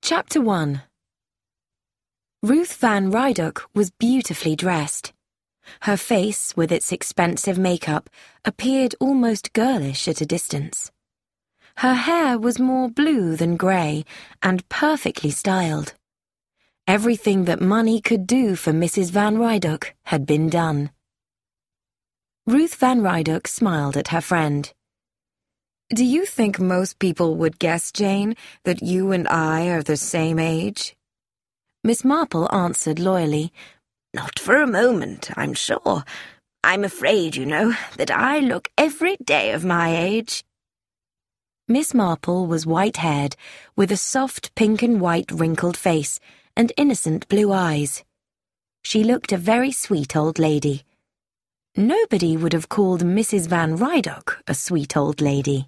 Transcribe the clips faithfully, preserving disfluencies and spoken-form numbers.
Chapter one. Ruth Van Rydok was beautifully dressed. Her face, with its expensive makeup, appeared almost girlish at a distance. Her hair was more blue than grey and perfectly styled. Everything that money could do for Missus Van Rydok had been done. Ruth Van Rydok smiled at her friend. "Do you think most people would guess, Jane, that you and I are the same age?" Miss Marple answered loyally, "Not for a moment, I'm sure. I'm afraid, you know, that I look every day of my age." Miss Marple was white-haired, with a soft pink and white wrinkled face and innocent blue eyes. She looked a very sweet old lady. Nobody would have called Missus Van Rydok a sweet old lady.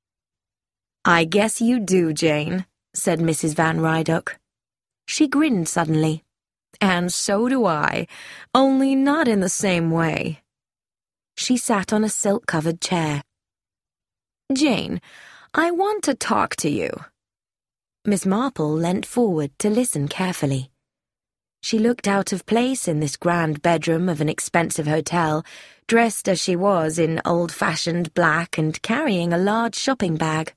"I guess you do, Jane," said Missus Van Rydok. She grinned suddenly. "And so do I, only not in the same way." She sat on a silk-covered chair. "Jane, I want to talk to you." Miss Marple leant forward to listen carefully. She looked out of place in this grand bedroom of an expensive hotel, dressed as she was in old-fashioned black and carrying a large shopping bag.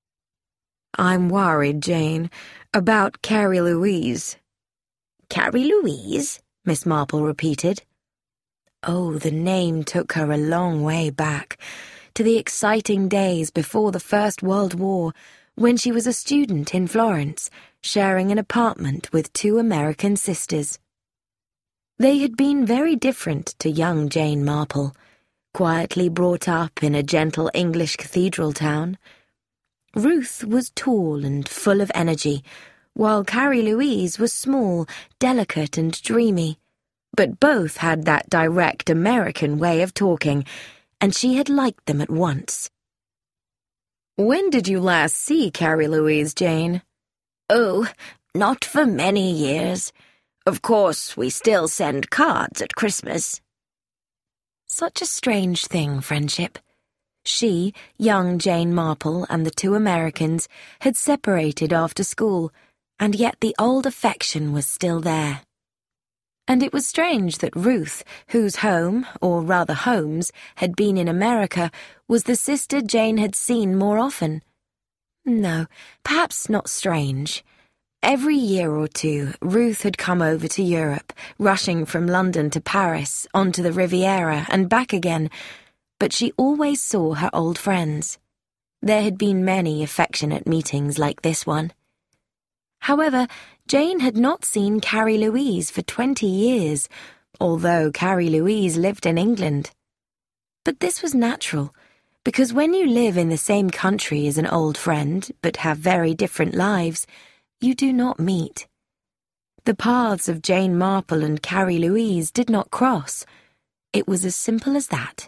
"I'm worried, Jane, about Carrie Louise." "Carrie Louise?" Miss Marple repeated. Oh, the name took her a long way back, to the exciting days before the First World War, when she was a student in Florence, sharing an apartment with two American sisters. They had been very different to young Jane Marple, quietly brought up in a gentle English cathedral town. Ruth was tall and full of energy, while Carrie Louise was small, delicate and dreamy. But both had that direct American way of talking, and she had liked them at once. "When did you last see Carrie Louise, Jane?" "Oh, not for many years. Of course, we still send cards at Christmas." Such a strange thing, friendship. She, young Jane Marple, and the two Americans had separated after school, and yet the old affection was still there. And it was strange that Ruth, whose home, or rather homes, had been in America, was the sister Jane had seen more often. No, perhaps not strange. Every year or two, Ruth had come over to Europe, rushing from London to Paris, onto the Riviera, and back again, but she always saw her old friends. There had been many affectionate meetings like this one. However, Jane had not seen Carrie Louise for twenty years, although Carrie Louise lived in England. But this was natural, because when you live in the same country as an old friend, but have very different lives, you do not meet. The paths of Jane Marple and Carrie Louise did not cross. It was as simple as that.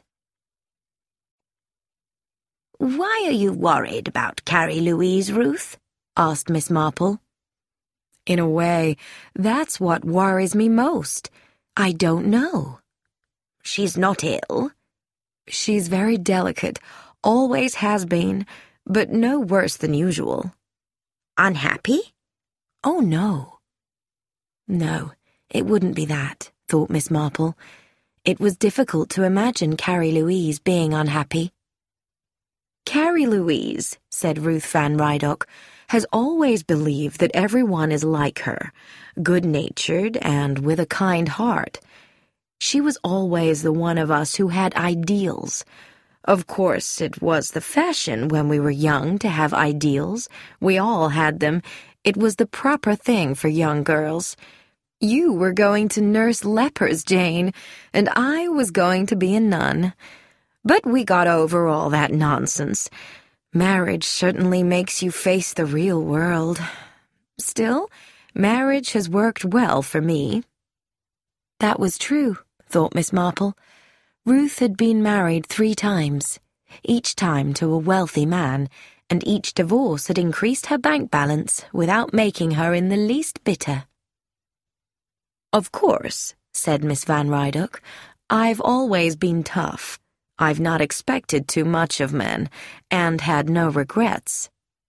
"Why are you worried about Carrie Louise, Ruth?" asked Miss Marple. "In a way, that's what worries me most. I don't know." "She's not ill?" "She's very delicate, always has been, but no worse than usual." "Unhappy?" "Oh, no." No, it wouldn't be that, thought Miss Marple. It was difficult to imagine Carrie Louise being unhappy. "Carrie Louise," said Ruth Van Rydok, "has always believed that everyone is like her, good-natured and with a kind heart. She was always the one of us who had ideals. Of course, it was the fashion when we were young to have ideals. We all had them. It was the proper thing for young girls. You were going to nurse lepers, Jane, and I was going to be a nun. But we got over all that nonsense. Marriage certainly makes you face the real world. Still, marriage has worked well for me." That was true, thought Miss Marple. Ruth had been married three times, each time to a wealthy man, and each divorce had increased her bank balance without making her in the least bitter. "Of course," said Miss Van Rydok, "I've always been tough. I've not expected too much of men, and had no regrets."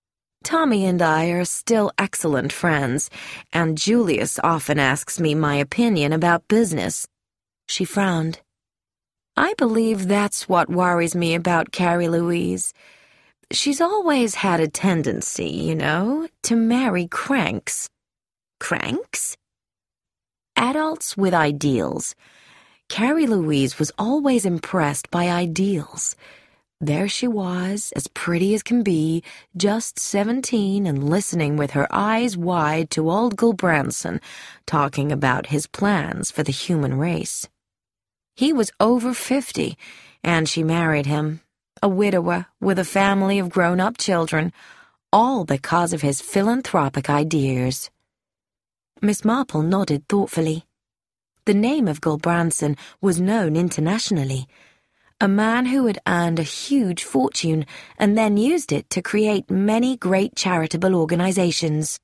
Tommy and I are still excellent friends, and Julius often asks me my opinion about business." She frowned. "I believe that's what worries me about Carrie Louise. She's always had a tendency, you know, to marry cranks." "Cranks?" "Adults with ideals. Carrie Louise was always impressed by ideals. There she was, as pretty as can be, just seventeen and listening with her eyes wide to old Gulbranson, talking about his plans for the human race. He was over fifty, and she married him, a widower with a family of grown-up children, all because of his philanthropic ideas." Miss Marple nodded thoughtfully. The name of Gulbranson was known internationally. A man who had earned a huge fortune and then used it to create many great charitable organizations.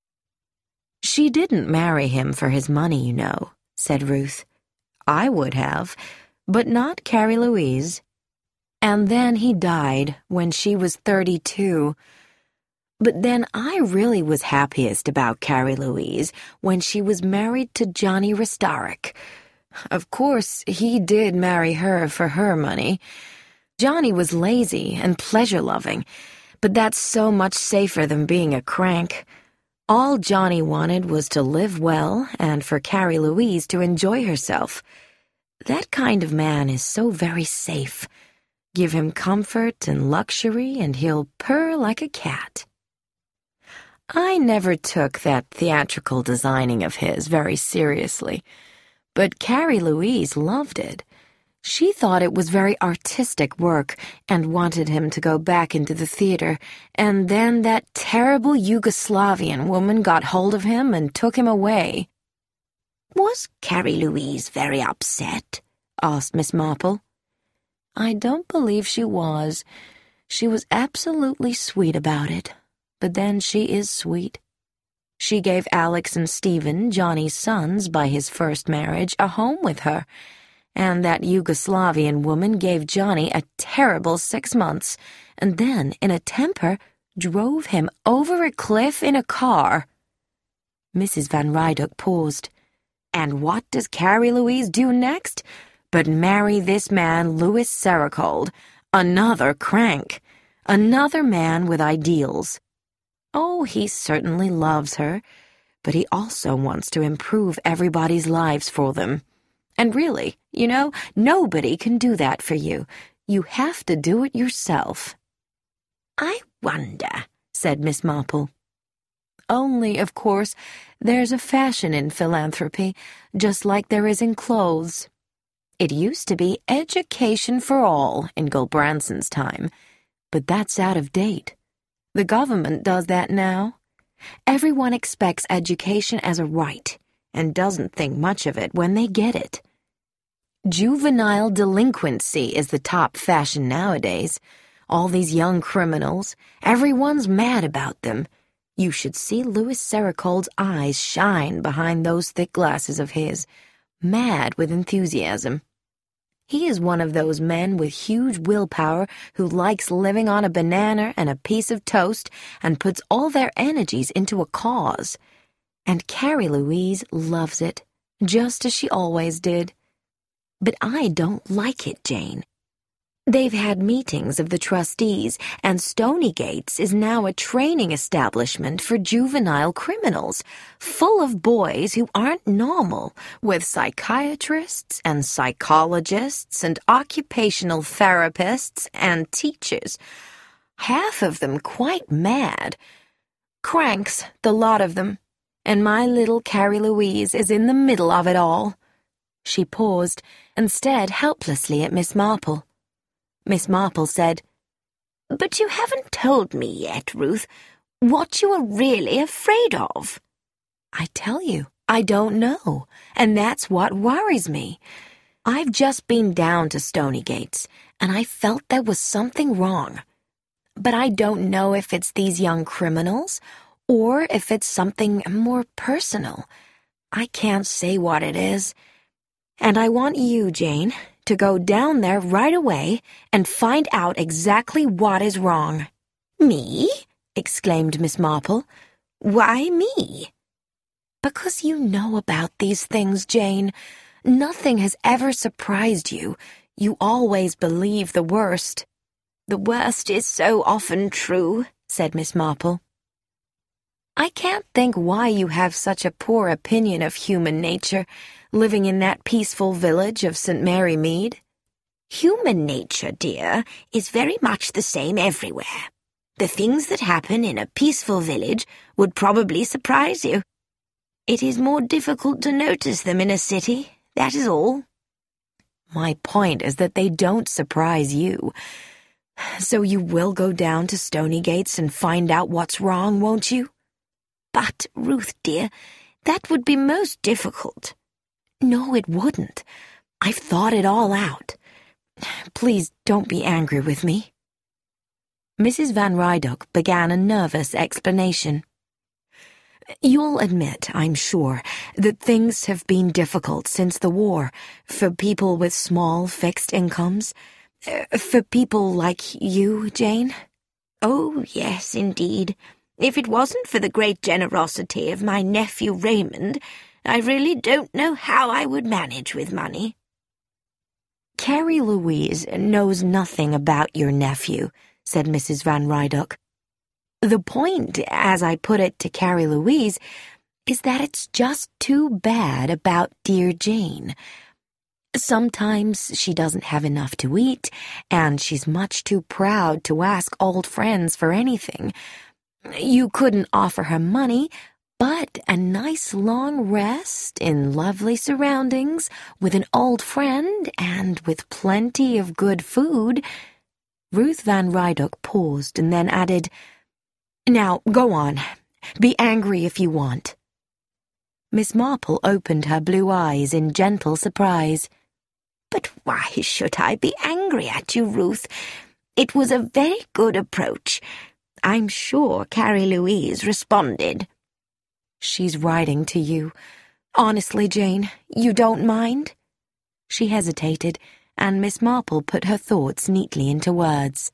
"She didn't marry him for his money, you know," said Ruth. "I would have, but not Carrie Louise. And then he died when she was thirty-two. But then I really was happiest about Carrie Louise when she was married to Johnny Restarik. Of course, he did marry her for her money. Johnny was lazy and pleasure-loving, but that's so much safer than being a crank. All Johnny wanted was to live well and for Carrie Louise to enjoy herself. That kind of man is so very safe. Give him comfort and luxury, and he'll purr like a cat." I never took that theatrical designing of his very seriously, but Carrie Louise loved it. She thought it was very artistic work and wanted him to go back into the theater, and then that terrible Yugoslavian woman got hold of him and took him away. "Was Carrie Louise very upset?" asked Miss Marple. "I don't believe she was. She was absolutely sweet about it. But then she is sweet. She gave Alex and Stephen, Johnny's sons by his first marriage, a home with her, and that Yugoslavian woman gave Johnny a terrible six months, and then, in a temper, drove him over a cliff in a car." Missus Van Ryduk paused. "And what does Carrie Louise do next? But marry this man, Louis Sericold, another crank, another man with ideals. Oh, he certainly loves her, but he also wants to improve everybody's lives for them. And really, you know, nobody can do that for you. You have to do it yourself." "I wonder," said Miss Marple. "Only, of course, there's a fashion in philanthropy, just like there is in clothes. It used to be education for all in Gulbranson's time, but that's out of date. The government does that now. Everyone expects education as a right and doesn't think much of it when they get it. Juvenile delinquency is the top fashion nowadays. All these young criminals, everyone's mad about them. You should see Louis Sericold's eyes shine behind those thick glasses of his, mad with enthusiasm. He is one of those men with huge willpower who likes living on a banana and a piece of toast and puts all their energies into a cause. And Carrie Louise loves it, just as she always did. But I don't like it, Jane. They've had meetings of the trustees, and Stonygates is now a training establishment for juvenile criminals, full of boys who aren't normal, with psychiatrists and psychologists and occupational therapists and teachers. Half of them quite mad. Cranks, the lot of them. And my little Carrie Louise is in the middle of it all." She paused and stared helplessly at Miss Marple. Miss Marple said, "But you haven't told me yet, Ruth, what you are really afraid of." "I tell you, I don't know, and that's what worries me. I've just been down to Stonygates, and I felt there was something wrong. But I don't know if it's these young criminals, or if it's something more personal. I can't say what it is. And I want you, Jane, to go down there right away and find out exactly what is wrong." "Me? exclaimed Miss Marple. "Why me?" "Because you know about these things, Jane. Nothing has ever surprised you. You always believe the worst." "The worst is so often true," said Miss Marple. "I can't think why you have such a poor opinion of human nature, living in that peaceful village of Saint Mary Mead." "Human nature, dear, is very much the same everywhere. The things that happen in a peaceful village would probably surprise you. It is more difficult to notice them in a city, that is all." "My point is that they don't surprise you. So you will go down to Stonygates and find out what's wrong, won't you?" "But, Ruth, dear, that would be most difficult." "No, it wouldn't. I've thought it all out. Please don't be angry with me." Missus Van Rydock began a nervous explanation. "You'll admit, I'm sure, that things have been difficult since the war, for people with small fixed incomes, for people like you, Jane." "Oh, yes, indeed. If it wasn't for the great generosity of my nephew Raymond, I really don't know how I would manage with money." "Carrie Louise knows nothing about your nephew," said Missus Van Rydock. "The point, as I put it to Carrie Louise, is that it's just too bad about dear Jane. Sometimes she doesn't have enough to eat, and she's much too proud to ask old friends for anything. You couldn't offer her money, but a nice long rest in lovely surroundings with an old friend and with plenty of good food." Ruth Van Rydock paused and then added, "Now, go on. Be angry if you want." Miss Marple opened her blue eyes in gentle surprise. "But why should I be angry at you, Ruth? It was a very good approach. I'm sure Carrie Louise responded." "She's writing to you. Honestly, Jane, you don't mind?" She hesitated, and Miss Marple put her thoughts neatly into words.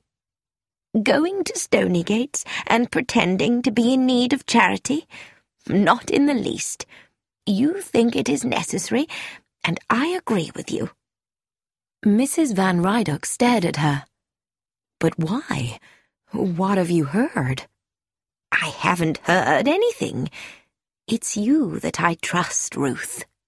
"Going to Stonygates and pretending to be in need of charity? Not in the least. You think it is necessary, and I agree with you." Missus Van Rydock stared at her. "But why? What have you heard?" "I haven't heard anything. It's you that I trust, Ruth."